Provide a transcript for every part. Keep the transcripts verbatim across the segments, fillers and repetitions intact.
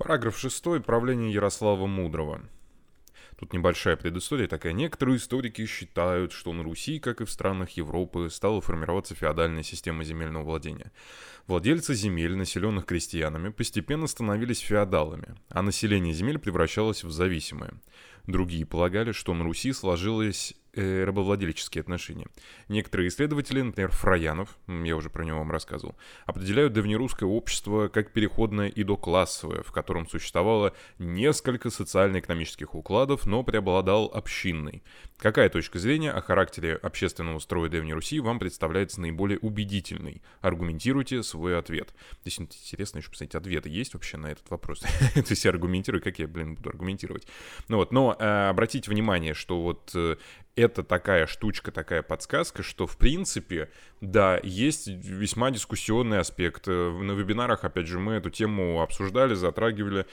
Параграф шестой. Правление Ярослава Мудрого. Тут небольшая предыстория такая. Некоторые историки считают, что на Руси, как и в странах Европы, стала формироваться феодальная система земельного владения. Владельцы земель, населенных крестьянами, постепенно становились феодалами, а население земель превращалось в зависимое. Другие полагали, что на Руси сложилось э, рабовладельческие отношения. Некоторые исследователи, например, Фраянов, я уже про него вам рассказывал, определяют древнерусское общество как переходное и доклассовое, в котором существовало несколько социально-экономических укладов, но преобладал общинный. Какая точка зрения о характере общественного строя Древней Руси вам представляется наиболее убедительной? Аргументируйте свой ответ. Здесь интересно еще посмотреть, ответы есть вообще на этот вопрос. То есть аргументирую, как я, блин, буду аргументировать. Ну вот, но э, обратите внимание, что вот э, это такая штучка, такая подсказка, что в принципе, да, есть весьма дискуссионный аспект. На вебинарах, опять же, мы эту тему обсуждали, затрагивали,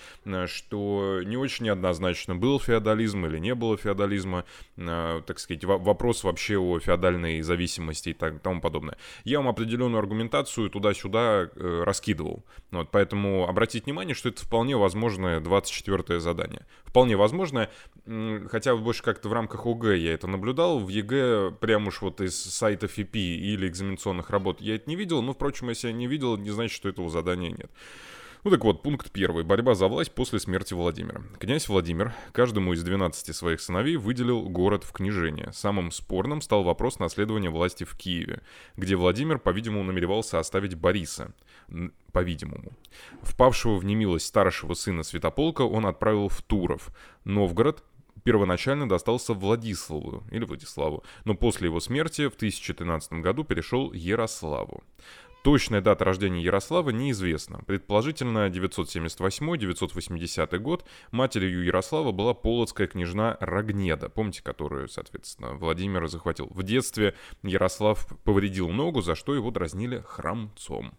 что не очень неоднозначно, был феодализм или не было феодализма, так сказать, вопрос вообще о феодальной зависимости и так, тому подобное. Я вам определенную аргументацию туда-сюда раскидывал. Вот, поэтому обратите внимание, что это вполне возможное двадцать четвёртое задание. Вполне возможное, хотя больше как-то в рамках ОГЭ я это наблюдал, в ЕГЭ прям уж вот из сайтов и пи или экзаменационных работ я это не видел, но, впрочем, если я не видел, не значит, что этого задания нет. Ну так вот, пункт первый. Борьба за власть после смерти Владимира. Князь Владимир каждому из двенадцати своих сыновей выделил город в княжение. Самым спорным стал вопрос наследования власти в Киеве, где Владимир, по-видимому, намеревался оставить Бориса. По-видимому. Впавшего в немилость старшего сына Святополка он отправил в Туров. Новгород первоначально достался Владиславу, или Владиславу, но после его смерти в тысяча тринадцатом году перешел Ярославу. Точная дата рождения Ярослава неизвестна. Предположительно, девятьсот семьдесят восьмой - девятьсот восьмидесятый год. Матерью Ярослава была полоцкая княжна Рогнеда, помните, которую, соответственно, Владимир захватил. В детстве Ярослав повредил ногу, за что его дразнили хромцом.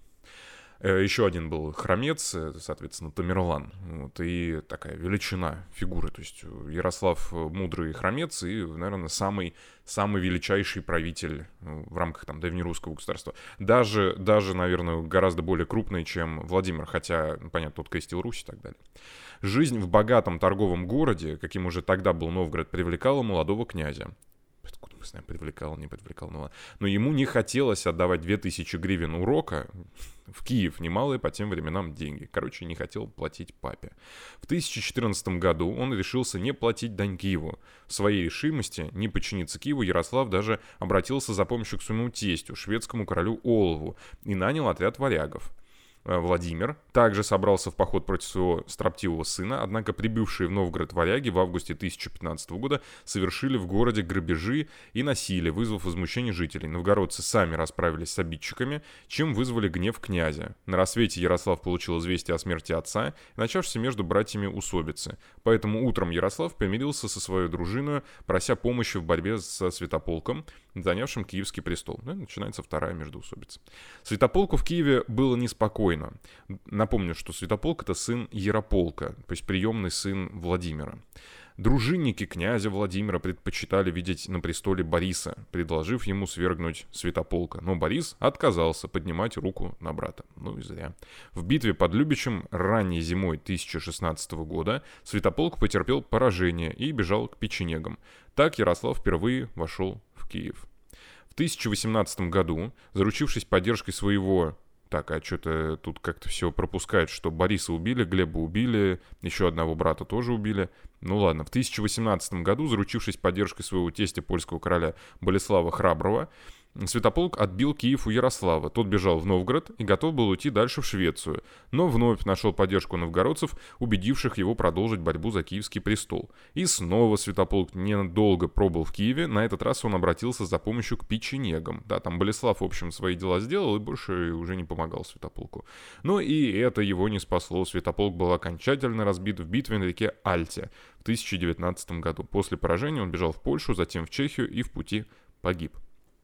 Еще один был хромец, соответственно, Тамерлан. Вот, и такая величина фигуры. То есть Ярослав мудрый хромец и, наверное, самый, самый величайший правитель в рамках там древнерусского государства. Даже, даже, наверное, гораздо более крупный, чем Владимир, хотя, понятно, тот крестил Русь и так далее. Жизнь в богатом торговом городе, каким уже тогда был Новгород, привлекала молодого князя. Откуда мы знаем, привлекал, не привлекал, ну ладно. Но ему не хотелось отдавать две тысячи гривен урока в Киев, немалые по тем временам деньги. Короче, не хотел платить папе. В тысяча четырнадцатом году он решился не платить дань Киеву. В своей решимости не подчиниться Киеву Ярослав даже обратился за помощью к своему тестю, шведскому королю Олову, и нанял отряд варягов. Владимир также собрался в поход против своего строптивого сына, однако прибывшие в Новгород варяги в августе тысяча пятнадцатого года совершили в городе грабежи и насилие, вызвав возмущение жителей. Новгородцы сами расправились с обидчиками, чем вызвали гнев князя. На рассвете Ярослав получил известие о смерти отца и начавшейся между братьями усобицы. Поэтому утром Ярослав примирился со своей дружиной, прося помощи в борьбе со Святополком, занявшим Киевский престол. Ну, и начинается вторая междоусобица. Святополку в Киеве было неспокойно. Напомню, что Святополк — это сын Ярополка, то есть приемный сын Владимира. Дружинники князя Владимира предпочитали видеть на престоле Бориса, предложив ему свергнуть Святополка. Но Борис отказался поднимать руку на брата. Ну и зря. В битве под Любичем ранней зимой тысяча шестнадцатого года Святополк потерпел поражение и бежал к печенегам. Так Ярослав впервые вошел в Киев. В тысяча восемнадцатом году, заручившись поддержкой своего... Так, а что-то тут как-то все пропускает, что Бориса убили, Глеба убили, еще одного брата тоже убили. Ну ладно, в тысяча восемнадцатом году, заручившись поддержкой своего тестя, польского короля Болеслава Храброго, Святополк отбил Киев у Ярослава. Тот бежал в Новгород и готов был уйти дальше в Швецию, но вновь нашел поддержку новгородцев, убедивших его продолжить борьбу за Киевский престол. И снова Святополк ненадолго пробыл в Киеве, на этот раз он обратился за помощью к печенегам. Да, там Болеслав, в общем, свои дела сделал и больше уже не помогал Святополку. Но и это его не спасло. Святополк был окончательно разбит в битве на реке Альте в тысяча девятнадцатом году. После поражения он бежал в Польшу, затем в Чехию и в пути погиб.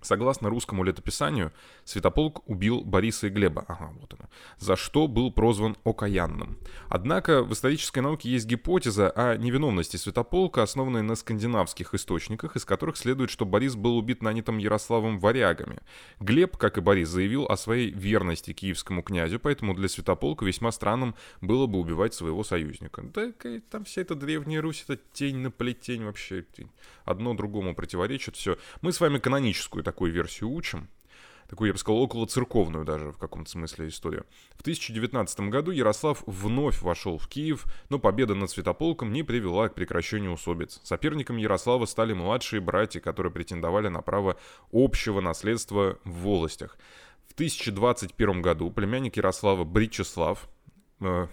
Согласно русскому летописанию, Святополк убил Бориса и Глеба, ага, вот оно, за что был прозван окаянным. Однако в исторической науке есть гипотеза о невиновности Святополка, основанная на скандинавских источниках, из которых следует, что Борис был убит нанятым Ярославом варягами. Глеб, как и Борис, заявил о своей верности киевскому князю, поэтому для Святополка весьма странным было бы убивать своего союзника. Да, там вся эта Древняя Русь, это тень на плетень вообще, одно другому противоречит, все. Мы с вами каноническую такую версию учим, такую, я бы сказал, около церковную даже в каком-то смысле историю. В тысяча девятнадцатом году Ярослав вновь вошел в Киев, но победа над Святополком не привела к прекращению усобиц. Соперниками Ярослава стали младшие братья, которые претендовали на право общего наследства в волостях. В тысяча двадцать первом году племянник Ярослава Бричеслав, э,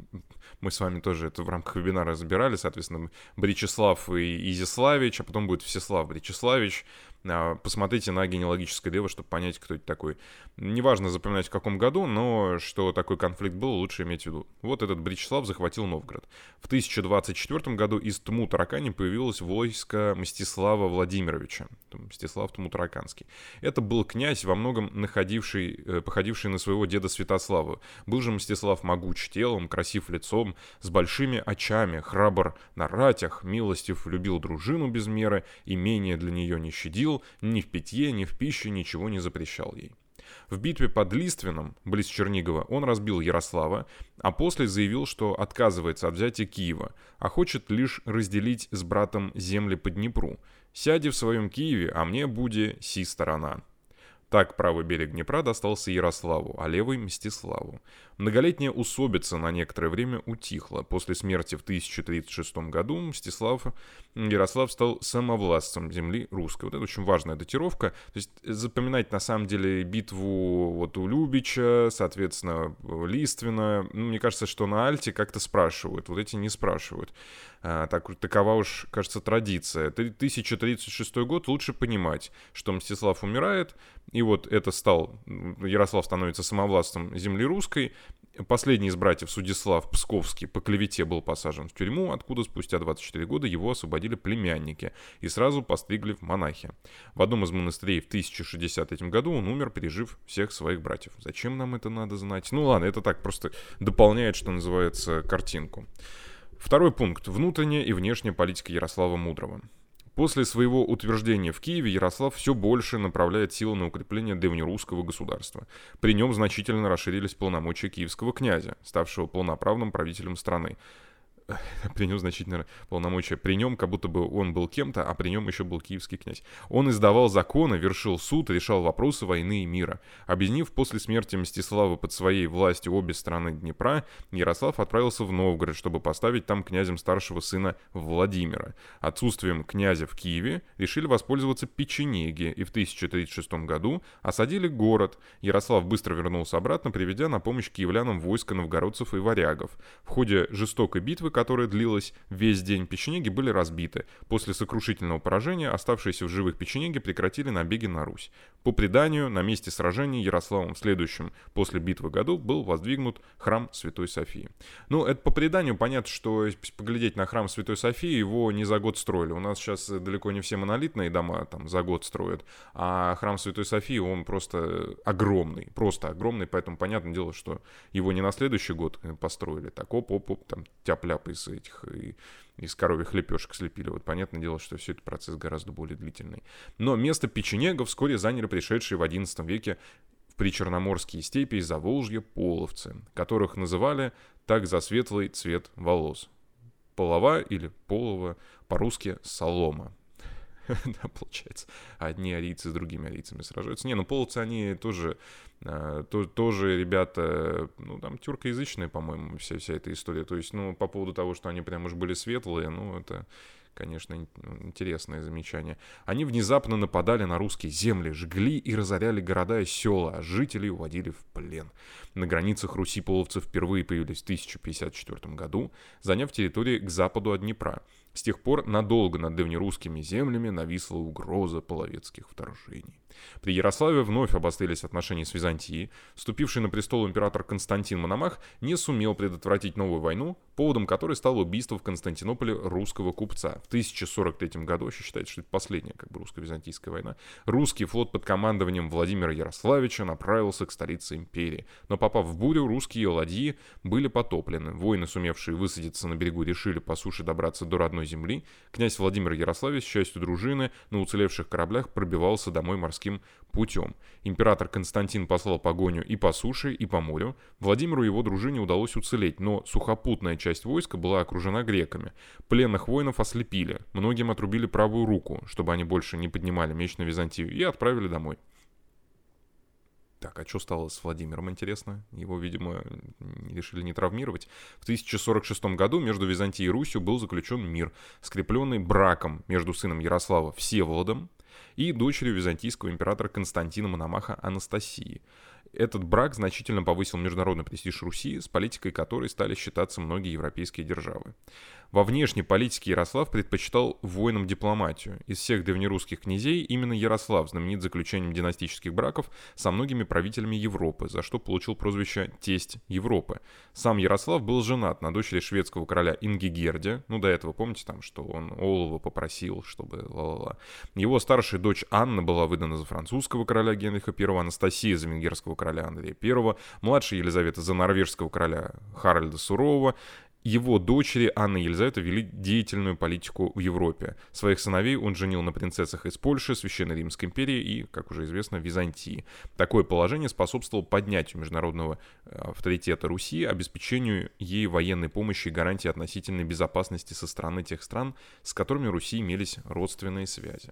мы с вами тоже это в рамках вебинара разбирали, соответственно, Бричеслав и Изяславич, а потом будет Всеслав Бричеславич. Посмотрите на генеалогическое древо, чтобы понять, кто это такой. Неважно запоминать в каком году, но что такой конфликт был, лучше иметь в виду. Вот этот Бричеслав захватил Новгород. В тысяча двадцать четвёртом году из Тму-Таракани появилось войско Мстислава Владимировича. Мстислав Тму-Тараканский. Это был князь, во многом находивший, походивший на своего деда Святослава. Был же Мстислав могуч телом, красив лицом, с большими очами, храбр на ратях, милостив любил дружину без меры, имение для нее не щадил, ни в питье, ни в пище ничего не запрещал ей. В битве под Лиственом, близ Чернигова, он разбил Ярослава, а после заявил, что отказывается от взятия Киева, а хочет лишь разделить с братом земли по Днепру. «Сяди в своем Киеве, а мне буде си сторона». Так правый берег Днепра достался Ярославу, а левый — Мстиславу. Многолетняя усобица на некоторое время утихла. После смерти в тысяча тридцать шестом году Мстислав, Ярослав стал самовластцем земли русской. Вот это очень важная датировка. То есть запоминать на самом деле битву вот у Любича, соответственно, Листвина. Ну, мне кажется, что на Альте как-то спрашивают. Вот эти не спрашивают. А, так, такова уж, кажется, традиция. тысяча тридцать шестой год лучше понимать, что Мстислав умирает, и вот это стал, Ярослав становится самовластцем земли русской. Последний из братьев, Судислав Псковский, по клевете был посажен в тюрьму, откуда спустя двадцать четыре года его освободили племянники и сразу постригли в монахи. В одном из монастырей в тысяча шестьдесят третьем году он умер, пережив всех своих братьев. Зачем нам это надо знать? Ну ладно, это так просто дополняет, что называется, картинку. Второй пункт. Внутренняя и внешняя политика Ярослава Мудрого. После своего утверждения в Киеве Ярослав все больше направляет силы на укрепление древнерусского государства. При нем значительно расширились полномочия киевского князя, ставшего полноправным правителем страны. При нем значительно полномочия. При нем, как будто бы он был кем-то, а при нем еще был киевский князь. Он издавал законы, вершил суд, решал вопросы войны и мира. Объединив после смерти Мстислава под своей властью обе стороны Днепра, Ярослав отправился в Новгород, чтобы поставить там князем старшего сына Владимира. Отсутствием князя в Киеве решили воспользоваться печенеги и в тысяча тридцать шестом году осадили город. Ярослав быстро вернулся обратно, приведя на помощь киевлянам войско новгородцев и варягов. В ходе жестокой битвы, которая длилась весь день, печенеги были разбиты. После сокрушительного поражения оставшиеся в живых печенеги прекратили набеги на Русь. По преданию, на месте сражения Ярославом в следующем после битвы году был воздвигнут храм Святой Софии. Ну, это по преданию. Понятно, что если поглядеть на храм Святой Софии, его не за год строили. У нас сейчас далеко не все монолитные дома там за год строят, а храм Святой Софии, он просто огромный, просто огромный, поэтому понятное дело, что его не на следующий год построили, так оп-оп-оп, там тяп-ляп из этих, и, из коровьих лепешек слепили. Вот понятное дело, что все это процесс гораздо более длительный. Но место печенегов вскоре заняли пришедшие в одиннадцатом веке в причерноморские степи и Заволжье половцы, которых называли так за светлый цвет волос. Полова или полова, по-русски солома. Да, получается, одни арийцы с другими арийцами сражаются. Не, ну половцы, они тоже, а, то, тоже ребята, ну там тюркоязычные, по-моему, вся, вся эта история. То есть, ну, по поводу того, что они прям уж были светлые, ну, это, конечно, интересное замечание. Они внезапно нападали на русские земли, жгли и разоряли города и села, а жителей уводили в плен. На границах Руси половцы впервые появились в тысяча пятьдесят четвёртом году, заняв территории к западу от Днепра. С тех пор надолго над древнерусскими землями нависла угроза половецких вторжений. При Ярославе вновь обострились отношения с Византией. Вступивший на престол император Константин Мономах не сумел предотвратить новую войну, поводом которой стало убийство в Константинополе русского купца. В тысяча сорок третьем году, вообще считается, что это последняя как бы русско-византийская война, русский флот под командованием Владимира Ярославича направился к столице империи. Но попав в бурю, русские ладьи были потоплены. Воины, сумевшие высадиться на берегу, решили по суше добраться до родной земли. Князь Владимир Ярославич с частью дружины на уцелевших кораблях пробивался домой морским путем. Император Константин послал погоню и по суше, и по морю. Владимиру и его дружине удалось уцелеть, но сухопутная часть войска была окружена греками. Пленных воинов ослепили, многим отрубили правую руку, чтобы они больше не поднимали меч на Византию, и отправили домой. Так, а что стало с Владимиром, интересно? Его, видимо, решили не травмировать. В тысяча сорок шестом году между Византией и Русью был заключен мир, скрепленный браком между сыном Ярослава Всеволодом и дочерью византийского императора Константина Мономаха Анастасии. Этот брак значительно повысил международный престиж Руси, с политикой которой стали считаться многие европейские державы. Во внешней политике Ярослав предпочитал воинам дипломатию. Из всех древнерусских князей именно Ярослав знаменит заключением династических браков со многими правителями Европы, за что получил прозвище «Тесть Европы». Сам Ярослав был женат на дочери шведского короля Ингигерде. Ну, до этого помните там, что он олова попросил, чтобы ла-ла-ла. Его старшая дочь Анна была выдана за французского короля Генриха Первого, Анастасия за венгерского короля Андрея Первого, младшая Елизавета за норвежского короля Харальда Сурового. Его дочери Анна и Елизавета вели деятельную политику в Европе. Своих сыновей он женил на принцессах из Польши, Священной Римской империи и, как уже известно, Византии. Такое положение способствовало поднятию международного авторитета Руси, обеспечению ей военной помощи и гарантии относительной безопасности со стороны тех стран, с которыми у Руси имелись родственные связи.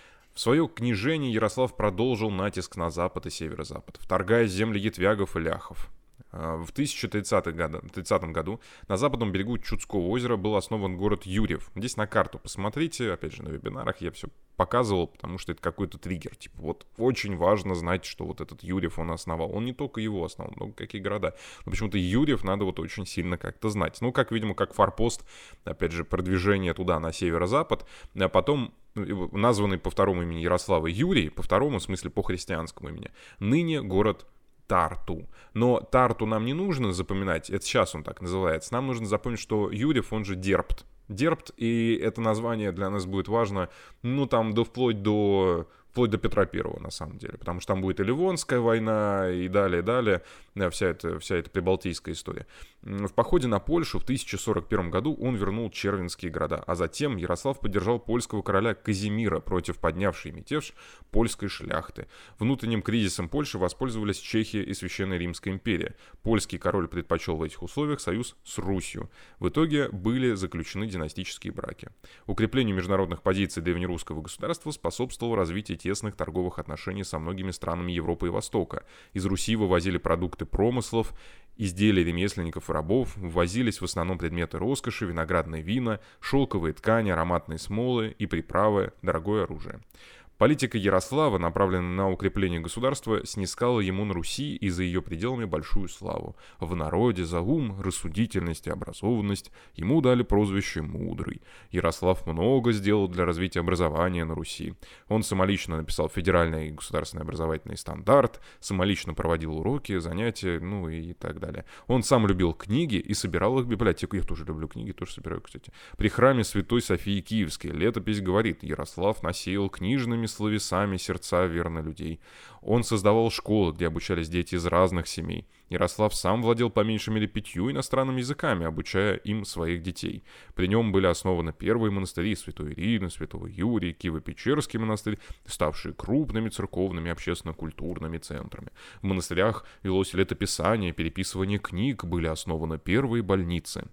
В свое княжение Ярослав продолжил натиск на запад и северо-запад, вторгаясь в земли ятвягов и ляхов. В тысяча тридцатом году на западном берегу Чудского озера был основан город Юрьев. Здесь на карту посмотрите, опять же на вебинарах я все показывал, потому что это какой-то триггер. Типа вот очень важно знать, что вот этот Юрьев он основал. Он не только его основал, но какие города. Но почему-то Юрьев надо вот очень сильно как-то знать. Ну, как, видимо, как форпост, опять же, продвижение туда на северо-запад, а потом названный по второму имени Ярослава Юрий, по второму, в смысле по христианскому имени, ныне город Тарту. Но Тарту нам не нужно запоминать, это сейчас он так называется. Нам нужно запомнить, что Юрьев, он же Дерпт. Дерпт, и это название для нас будет важно, ну, там, до, вплоть до... вплоть до Петра Первого, на самом деле, потому что там будет и Ливонская война, и далее, и далее, да, вся эта, вся эта прибалтийская история. В походе на Польшу в тысяча сорок первом году он вернул червенские города, а затем Ярослав поддержал польского короля Казимира против поднявшей мятеж польской шляхты. Внутренним кризисом Польши воспользовались Чехия и Священная Римская империя. Польский король предпочел в этих условиях союз с Русью. В итоге были заключены династические браки. Укреплению международных позиций древнерусского государства способствовало развитие тесных торговых отношений со многими странами Европы и Востока. Из Руси вывозили продукты промыслов, изделия ремесленников и рабов, ввозились в основном предметы роскоши, виноградные вина, шелковые ткани, ароматные смолы и приправы, дорогое оружие. Политика Ярослава, направленная на укрепление государства, снискала ему на Руси и за ее пределами большую славу. В народе за ум, рассудительность и образованность ему дали прозвище «Мудрый». Ярослав много сделал для развития образования на Руси. Он самолично написал федеральный и государственный образовательный стандарт, самолично проводил уроки, занятия, ну и так далее. Он сам любил книги и собирал их в библиотеку. Я тоже люблю книги, тоже собираю, кстати. При храме Святой Софии Киевской летопись говорит: Ярослав насеял книжными словесами сердца верно людей. Он создавал школы, где обучались дети из разных семей. Ярослав сам владел по меньшей мере пятью иностранными языками, обучая им своих детей. При нем были основаны первые монастыри Святой Ирины, Святого Юрия, Киево-Печерский монастырь, ставшие крупными церковными общественно-культурными центрами. В монастырях велось летописание, переписывание книг, были основаны первые больницы.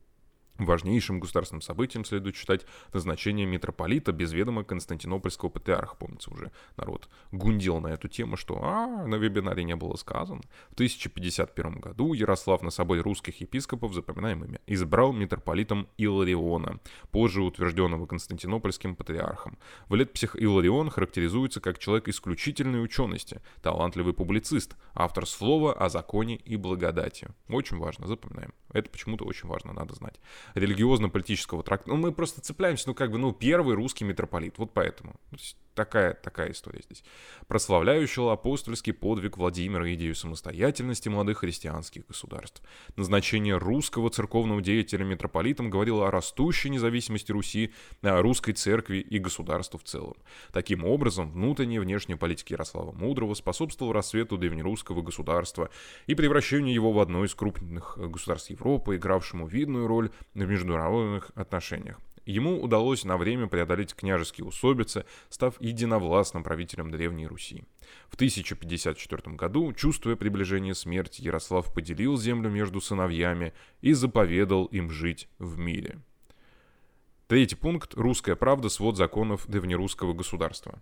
Важнейшим государственным событием следует считать назначение митрополита без ведома константинопольского патриарха. Помнится, уже народ гундел на эту тему, что а, на вебинаре не было сказано. В тысяча пятьдесят первом году Ярослав на соборе русских епископов, запоминаем имя, избрал митрополитом Илариона, позже утвержденного константинопольским патриархом. В летописях Иларион характеризуется как человек исключительной учености, талантливый публицист, автор слова о законе и благодати. Очень важно, запоминаем. Это почему-то очень важно, надо знать. Религиозно-политического трактата. Ну, мы просто цепляемся, ну, как бы, ну, первый русский митрополит. Вот поэтому. такая, такая история здесь. Прославляющего апостольский подвиг Владимира и идею самостоятельности молодых христианских государств. Назначение русского церковного деятеля митрополитом говорило о растущей независимости Руси, русской церкви и государству в целом. Таким образом, внутренняя и внешняя политика Ярослава Мудрого способствовала расцвету древнерусского государства и превращению его в одно из крупных государств Европы, игравшему видную роль в международных отношениях. Ему удалось на время преодолеть княжеские усобицы, став единовластным правителем Древней Руси. В тысяча пятьдесят четвёртом году, чувствуя приближение смерти, Ярослав поделил землю между сыновьями и заповедал им жить в мире. Третий пункт. Русская правда. Свод законов древнерусского государства.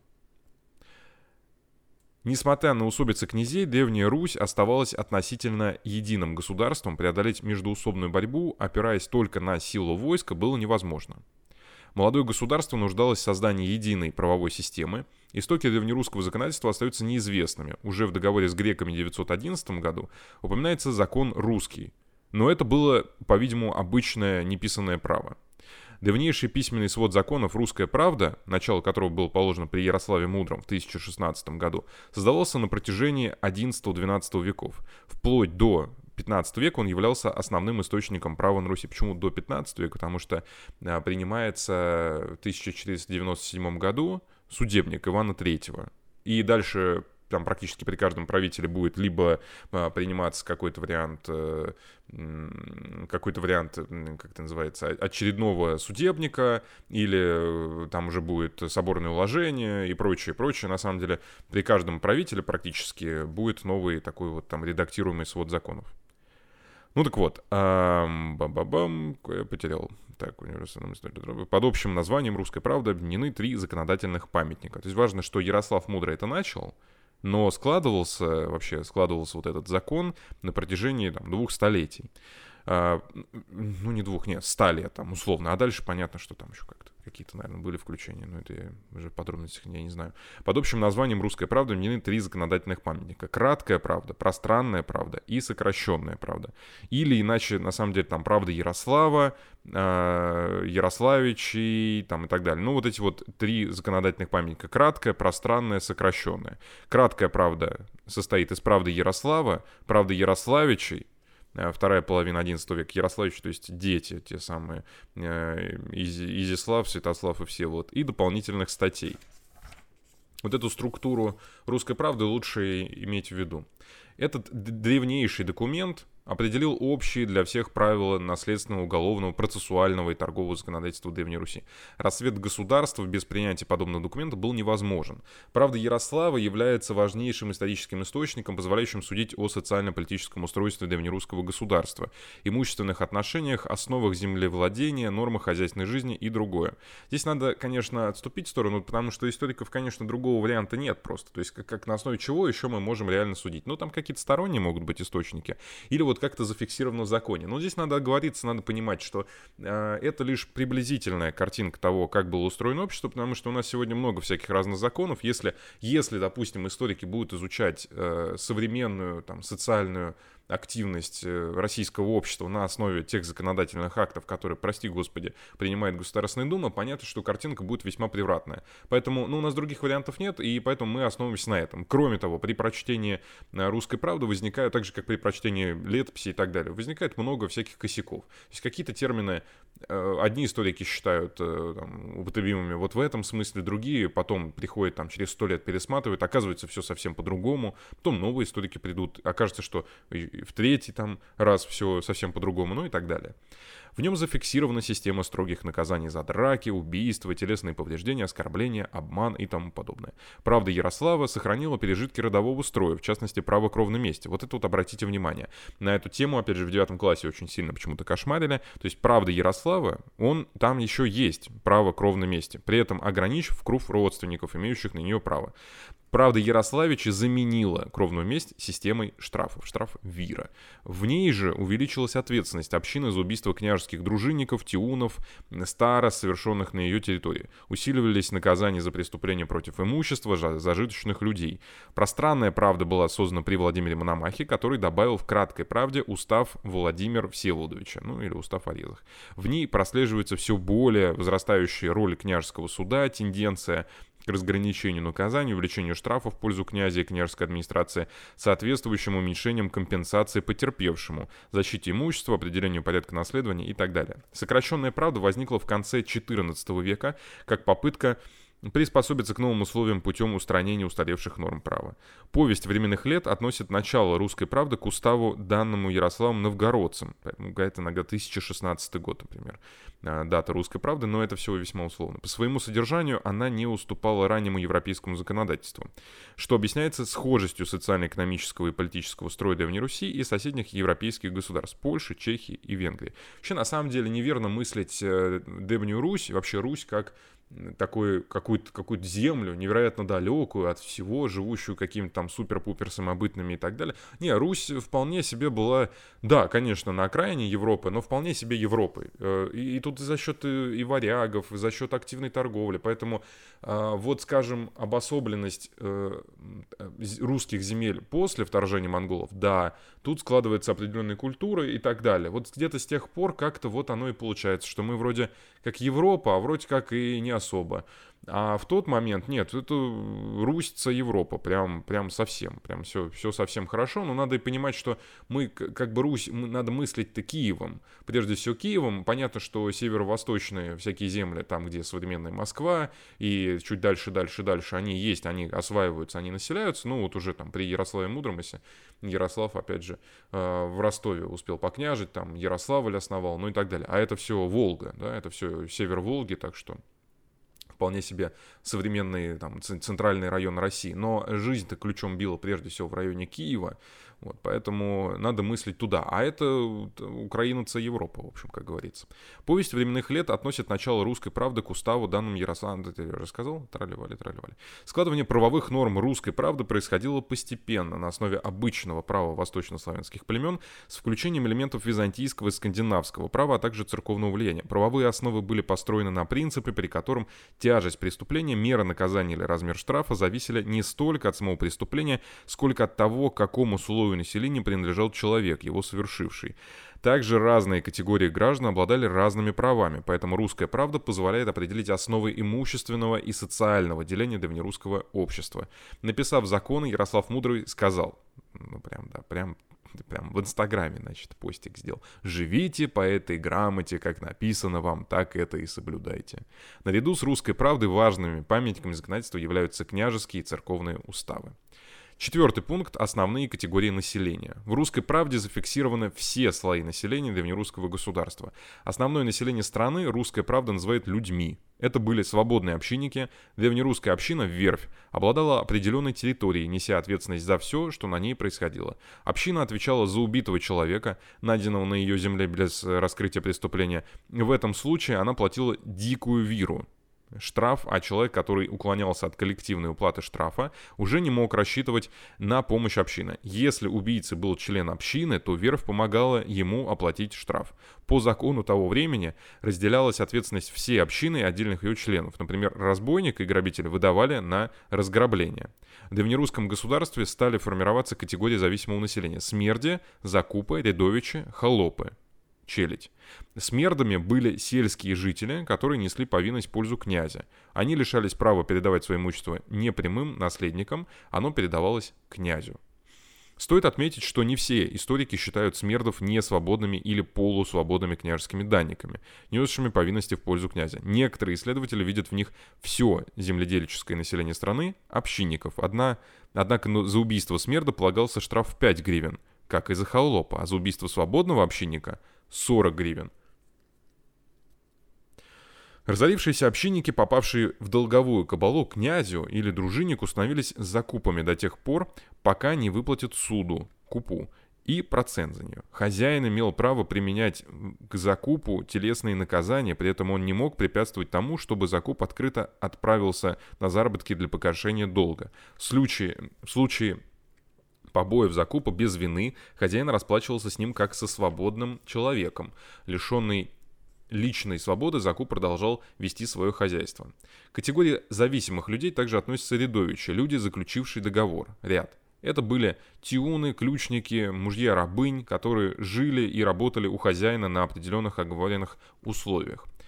Несмотря на усобицы князей, Древняя Русь оставалась относительно единым государством. Преодолеть междоусобную борьбу, опираясь только на силу войска, было невозможно. Молодое государство нуждалось в создании единой правовой системы. Истоки древнерусского законодательства остаются неизвестными. Уже в договоре с греками в девятьсот одиннадцатом году упоминается закон русский. Но это было, по-видимому, обычное неписанное право. Древнейший письменный свод законов «Русская правда», начало которого было положено при Ярославе Мудром в тысяча шестнадцатом году, создавался на протяжении одиннадцатого-двенадцатого веков. Вплоть до пятнадцатого века он являлся основным источником права на Руси. Почему до пятнадцатого века? Потому что а, принимается в тысяча четыреста девяносто седьмом году судебник Ивана третьего. И дальше там практически при каждом правителе будет либо а, приниматься какой-то вариант, э, какой-то вариант, как это называется, очередного судебника, или там уже будет соборное уложение и прочее, прочее. На самом деле при каждом правителе практически будет новый такой вот там редактируемый свод законов. Ну так вот, бам-бам-бам, я потерял. Так, под общим названием «Русская правда» объединены три законодательных памятника. То есть важно, что Ярослав Мудрый это начал, но складывался, вообще складывался вот этот закон на протяжении там, двух столетий. А, ну, не двух, нет, ста лет, там, условно. А дальше понятно, что там еще как-то какие-то, наверное, были включения. Но это я уже в подробностях я не знаю. Под общим названием «Русская правда» объединены три законодательных памятника. Краткая правда, пространная правда и сокращенная правда. Или иначе, на самом деле, там правда Ярослава, э, Ярославичей, там и так далее. Ну, вот эти вот три законодательных памятника. Краткая, пространная, сокращенная. Краткая правда состоит из правды Ярослава, правды Ярославичей, вторая половина одиннадцатого века, Ярославичи, то есть дети, те самые, э, Изи, Изяслав, Святослав и Всеволод, и дополнительных статей. Вот эту структуру «Русской правды» лучше иметь в виду. Этот древнейший документ определил общие для всех правила наследственного, уголовного, процессуального и торгового законодательства Древней Руси. Расцвет государства без принятия подобного документа был невозможен. Правда Ярослава является важнейшим историческим источником, позволяющим судить о социально-политическом устройстве древнерусского государства, имущественных отношениях, основах землевладения, нормах хозяйственной жизни и другое. Здесь надо, конечно, отступить в сторону, потому что историков, конечно, другого варианта нет просто. То есть как, как на основе чего еще мы можем реально судить. Ну, там какие-то сторонние могут быть источники. Или вот как-то зафиксировано в законе. Но здесь надо оговориться, надо понимать, что э, это лишь приблизительная картинка того, как было устроено общество, потому что у нас сегодня много всяких разных законов. Если, если допустим, историки будут изучать э, современную там, социальную активность российского общества на основе тех законодательных актов, которые, прости господи, принимает Государственная Дума, понятно, что картинка будет весьма превратная. Поэтому, ну, у нас других вариантов нет, и поэтому мы основываемся на этом. Кроме того, при прочтении «Русской правды» возникают, так же, как при прочтении летописи и так далее, возникает много всяких косяков. То есть какие-то термины одни историки считают там, употребимыми вот в этом смысле, другие потом приходят там через сто лет пересматривают, оказывается все совсем по-другому, потом новые историки придут, окажется, что в третий там раз все совсем по-другому, ну и так далее. В нем зафиксирована система строгих наказаний за драки, убийства, телесные повреждения, оскорбления, обман и тому подобное. Правда Ярослава сохранила пережитки родового строя, в частности, право кровной мести. Вот это вот обратите внимание. На эту тему, опять же, в девятом классе очень сильно почему-то кошмарили. То есть правда Ярослава, он там еще есть право кровной мести, при этом ограничив круг родственников, имеющих на нее право. Правда Ярославича заменила кровную месть системой штрафов, штраф вира. В ней же увеличилась ответственность общины за убийство княжеских дружинников, тиунов, старост, совершенных на ее территории. Усиливались наказания за преступления против имущества, зажиточных людей. Пространная правда была создана при Владимире Мономахе, который добавил в краткой правде устав Владимира Всеволодовича, ну или устав о резах. В ней прослеживается все более возрастающая роль княжеского суда, тенденция к разграничению наказаний, увеличению штрафов в пользу князя и княжеской администрации, соответствующим уменьшением компенсации потерпевшему, защите имущества, определению порядка наследования и так далее. Сокращенная правда возникла в конце четырнадцатого века как попытка приспособиться к новым условиям путем устранения устаревших норм права. Повесть временных лет относит начало русской правды к уставу, данному Ярославом Новгородцем. Поэтому это иногда тысяча шестнадцатый год, например, дата русской правды, но это все весьма условно. По своему содержанию она не уступала раннему европейскому законодательству, что объясняется схожестью социально-экономического и политического строя Древней Руси и соседних европейских государств Польши, Чехии и Венгрии. Вообще, на самом деле, неверно мыслить Древнюю Русь, вообще Русь, как такую какую-то, какую-то землю невероятно далекую от всего, живущую какими-то там супер-пупер самобытными и так далее. Не, Русь вполне себе была, да, конечно, на окраине Европы, но вполне себе Европой. И, и тут и за счет и, и варягов, и за счет активной торговли. Поэтому вот, скажем, обособленность русских земель после вторжения монголов, да, тут складывается определенная культура и так далее. Вот где-то с тех пор как-то вот оно и получается, что мы вроде как Европа, а вроде как и не особо. А в тот момент нет, это Русь-ца Европа, прям, прям совсем, прям все, все совсем хорошо, но надо и понимать, что мы, как бы Русь, надо мыслить-то Киевом, прежде всего Киевом. Понятно, что северо-восточные всякие земли, там, где современная Москва, и чуть дальше, дальше, дальше, они есть, они осваиваются, они населяются, ну вот уже там при Ярославе Мудром, если Ярослав, опять же, в Ростове успел покняжить, там Ярославль основал, ну и так далее. А это все Волга, да, это все север Волги, так что вполне себе современные там, центральные районы России. Но жизнь-то ключом била прежде всего в районе Киева. Вот, поэтому надо мыслить туда. А это Украина-ца Европа, в общем, как говорится. Повесть временных лет относит начало русской правды к уставу, данному Ярославом. Это я рассказал? Тролливали, тролливали. Складывание правовых норм русской правды происходило постепенно, на основе обычного права восточнославянских племен, с включением элементов византийского и скандинавского права, а также церковного влияния. Правовые основы были построены на принципе, при котором тяжесть преступления, мера наказания или размер штрафа зависели не столько от самого преступления, сколько от того, к какому слою населения принадлежал человек, его совершивший. Также разные категории граждан обладали разными правами, поэтому русская правда позволяет определить основы имущественного и социального деления древнерусского общества. Написав законы, Ярослав Мудрый сказал, ну прям, да, прям, прям в Инстаграме, значит, постик сделал: «Живите по этой грамоте, как написано вам, так это и соблюдайте». Наряду с русской правдой важными памятниками законодательства являются княжеские и церковные уставы. Четвертый пункт – основные категории населения. В «Русской правде» зафиксированы все слои населения древнерусского государства. Основное население страны «Русская правда» называет людьми. Это были свободные общинники. Древнерусская община, верфь, обладала определенной территорией, неся ответственность за все, что на ней происходило. Община отвечала за убитого человека, найденного на ее земле без раскрытия преступления. В этом случае она платила дикую виру. Штраф, а человек, который уклонялся от коллективной уплаты штрафа, уже не мог рассчитывать на помощь общины. Если убийца был член общины, то верфь помогала ему оплатить штраф. По закону того времени разделялась ответственность всей общины и отдельных ее членов. Например, разбойника и грабителя выдавали на разграбление. В древнерусском государстве стали формироваться категории зависимого населения: смерди, закупы, рядовичи, холопы. Челядь. Смердами были сельские жители, которые несли повинность в пользу князя. Они лишались права передавать свое имущество непрямым наследникам, оно передавалось князю. Стоит отметить, что не все историки считают смердов несвободными или полусвободными княжескими данниками, несшими повинности в пользу князя. Некоторые исследователи видят в них все земледельческое население страны, общинников. Одна, однако за убийство смерда полагался штраф в пять гривен, как и за холопа, а за убийство свободного общинника – сорок гривен. Разорившиеся общинники, попавшие в долговую кабалу, князю или дружиннику становились закупами до тех пор, пока не выплатят суду, купу, и процент за нее. Хозяин имел право применять к закупу телесные наказания, при этом он не мог препятствовать тому, чтобы закуп открыто отправился на заработки для погашения долга. В случае, в случае побоев закупа без вины хозяин расплачивался с ним как со свободным человеком. Лишенный личной свободы закуп продолжал вести свое хозяйство. К категории зависимых людей также относятся рядовичи, люди, заключившие договор, ряд. Это были тиуны, ключники, мужья рабынь, которые жили и работали у хозяина на определенных оговоренных условиях.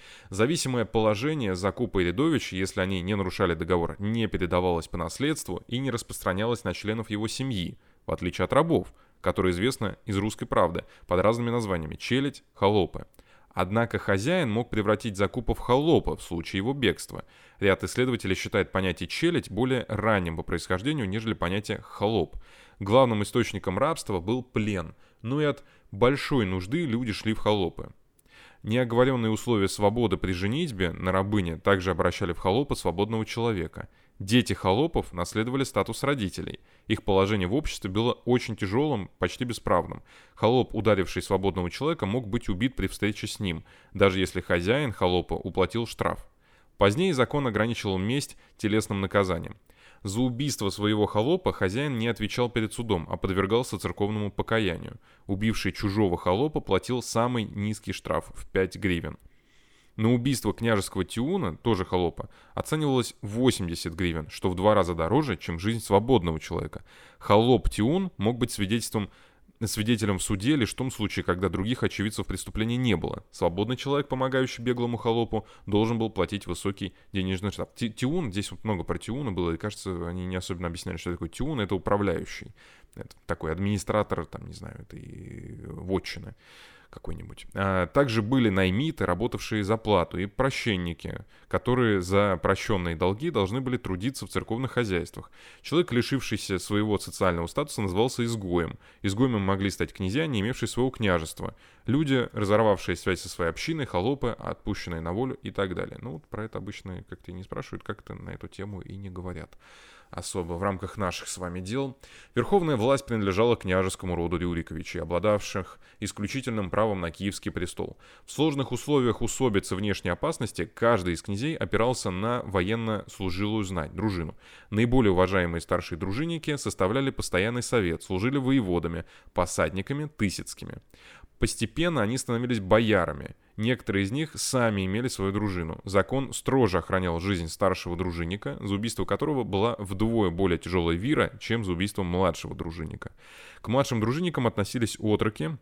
Зависимое положение Закупа и Рядовича, если они не нарушали договор, не передавалось по наследству и не распространялось на членов его семьи, в отличие от рабов, которые известны из «Русской правды» под разными названиями «челядь», «холопы». Однако хозяин мог превратить Закупа в холопа в случае его бегства. Ряд исследователей считает понятие «челядь» более ранним по происхождению, нежели понятие «холоп». Главным источником рабства был плен, но и от большой нужды люди шли в холопы. Неоговоренные условия свободы при женитьбе на рабыне также обращали в холопа свободного человека. Дети холопов наследовали статус родителей. Их положение в обществе было очень тяжелым, почти бесправным. Холоп, ударивший свободного человека, мог быть убит при встрече с ним, даже если хозяин холопа уплатил штраф. Позднее закон ограничивал месть телесным наказанием. За убийство своего холопа хозяин не отвечал перед судом, а подвергался церковному покаянию. Убивший чужого холопа платил самый низкий штраф в пять гривен. На убийство княжеского тиуна, тоже холопа, оценивалось восемьдесят гривен, что в два раза дороже, чем жизнь свободного человека. Холоп-тиун мог быть свидетельством, свидетелем в суде лишь в том случае, когда других очевидцев преступления не было. Свободный человек, помогающий беглому холопу, должен был платить высокий денежный штраф. Ти- Тиун, здесь вот много про тиуна было, и кажется, они не особенно объясняли, что такое тиун, это управляющий. Это такой администратор, там, не знаю, этой вотчины какой-нибудь. А также были наймиты, работавшие за плату, и прощенники, которые за прощенные долги должны были трудиться в церковных хозяйствах. Человек, лишившийся своего социального статуса, назывался изгоем. Изгоем могли стать князья, не имевшие своего княжества. Люди, разорвавшие связь со своей общиной, холопы, отпущенные на волю и так далее. Ну, вот про это обычно как-то и не спрашивают, как-то на эту тему и не говорят особо в рамках наших с вами дел. Верховная власть принадлежала княжескому роду Рюриковичей, обладавших исключительным правом на Киевский престол. В сложных условиях усобиц и внешней опасности каждый из князей опирался на военно-служилую знать, дружину. Наиболее уважаемые старшие дружинники составляли постоянный совет, служили воеводами, посадниками, тысяцкими. Постепенно они становились боярами. Некоторые из них сами имели свою дружину. Закон строже охранял жизнь старшего дружинника, за убийство которого была вдвое более тяжелая вира, чем за убийство младшего дружинника. К младшим дружинникам относились отроки,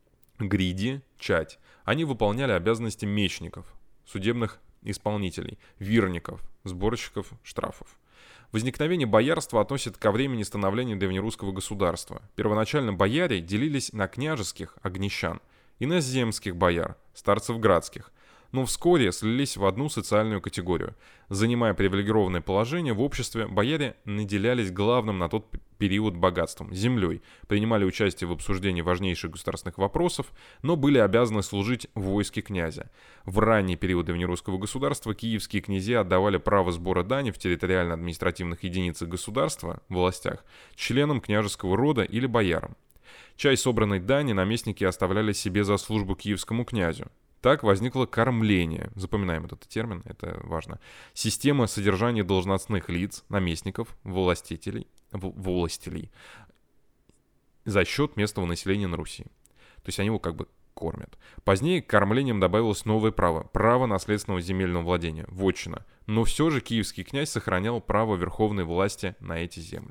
гриди, чать. Они выполняли обязанности мечников, судебных исполнителей, вирников, сборщиков штрафов. Возникновение боярства относит ко времени становления древнерусского государства. Первоначально бояре делились на княжеских, огнещан, и на земских бояр, старцев градских, но вскоре слились в одну социальную категорию. Занимая привилегированное положение в обществе, бояре наделялись главным на тот период богатством – землей, принимали участие в обсуждении важнейших государственных вопросов, но были обязаны служить в войске князя. В ранний период древнерусского государства киевские князья отдавали право сбора дани в территориально-административных единицах государства, властях, членам княжеского рода или боярам. Часть собранной дани наместники оставляли себе за службу киевскому князю. Так возникло кормление, запоминаем этот термин, это важно, система содержания должностных лиц, наместников, властителей, властелей за счет местного населения на Руси. То есть они его как бы кормят. Позднее к кормлениям добавилось новое право, право наследственного земельного владения, вотчина. Но все же киевский князь сохранял право верховной власти на эти земли.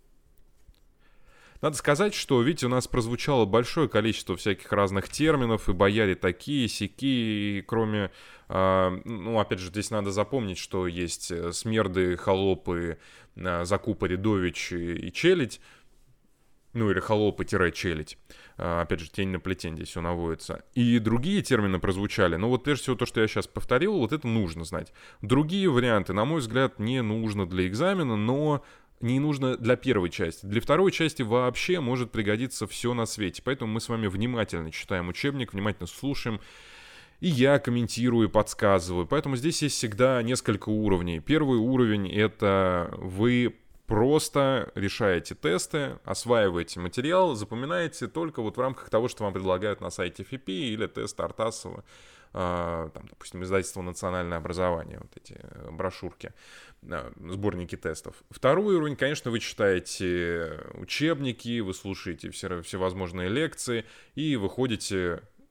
Надо сказать, что, видите, у нас прозвучало большое количество всяких разных терминов, и бояре такие, сякие, и кроме, э, ну, опять же, здесь надо запомнить, что есть смерды, холопы, э, Закупа, Рядович и челядь, ну, или холопы-челядь, э, опять же, тень на плетень здесь все наводится. И другие термины прозвучали, но вот прежде всего то, что я сейчас повторил, вот это нужно знать. Другие варианты, на мой взгляд, не нужно для экзамена, но не нужно для первой части. Для второй части вообще может пригодиться все на свете. Поэтому мы с вами внимательно читаем учебник, внимательно слушаем. И я комментирую, подсказываю. Поэтому здесь есть всегда несколько уровней. Первый уровень — это вы просто решаете тесты, осваиваете материал, запоминаете только вот в рамках того, что вам предлагают на сайте эф и пи или тест Артасова, там, допустим, издательство «Национальное образование», вот эти брошюрки, сборники тестов. Второй уровень, конечно, вы читаете учебники, вы слушаете все, всевозможные лекции и выходите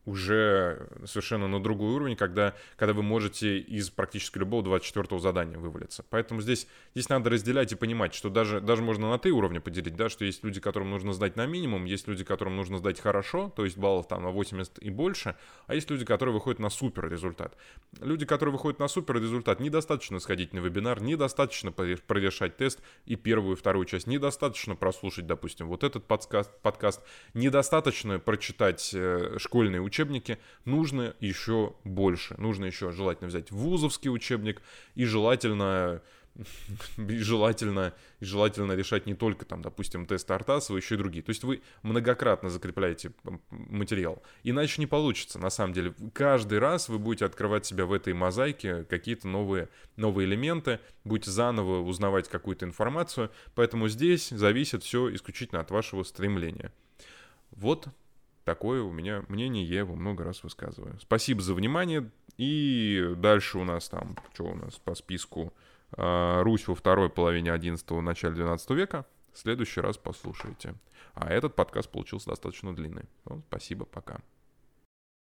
уже совершенно на другой уровень, когда, когда вы можете из практически любого двадцать четвёртого задания вывалиться. Поэтому здесь, здесь надо разделять и понимать, что даже, даже можно на три уровня поделить, да, что есть люди, которым нужно сдать на минимум, есть люди, которым нужно сдать хорошо, то есть баллов там на восемьдесят и больше, а есть люди, которые выходят на супер результат. Люди, которые выходят на супер результат, недостаточно сходить на вебинар, недостаточно прорешать тест и первую и вторую часть, недостаточно прослушать, допустим, вот этот подкаст, подкаст недостаточно прочитать э, школьные учебники, учебники, нужно еще больше. Нужно еще желательно взять вузовский учебник и желательно, и желательно, и желательно решать не только там, допустим, тесты Артасова, еще и другие. То есть вы многократно закрепляете материал. Иначе не получится, на самом деле. Каждый раз вы будете открывать себя в этой мозаике какие-то новые, новые элементы, будете заново узнавать какую-то информацию. Поэтому здесь зависит все исключительно от вашего стремления. Вот такое у меня мнение, я его много раз высказываю. Спасибо за внимание. И дальше у нас там, что у нас по списку, Русь во второй половине одиннадцатого, начале двенадцатого века. В следующий раз послушайте. А этот подкаст получился достаточно длинный. Ну, спасибо, пока.